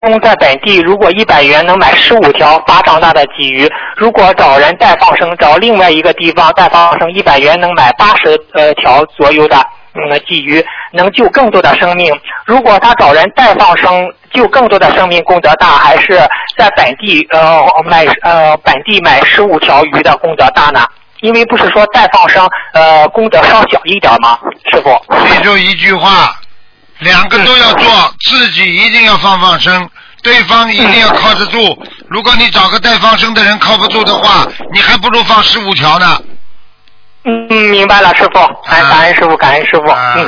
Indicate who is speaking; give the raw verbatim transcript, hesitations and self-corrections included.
Speaker 1: 在本地如果一百元能买十五条巴掌大的鲫鱼，如果找人代放生，找另外一个地方代放生一百元能买八十呃条左右的嗯鲫鱼，能救更多的生命。如果他找人代放生救更多的生命功德大，还是在本地呃买呃本地买十五条鱼的功德大呢？因为不是说代放生呃功德稍小一点吗？师傅，
Speaker 2: 记住一句话，两个都要做，嗯、自己一定要放放生，对方一定要靠得住。嗯、如果你找个代放生的人靠不住的话，你还不如放十五条呢。
Speaker 1: 嗯，明白了，师傅，感感恩师傅，感恩师傅。
Speaker 2: 啊、嗯。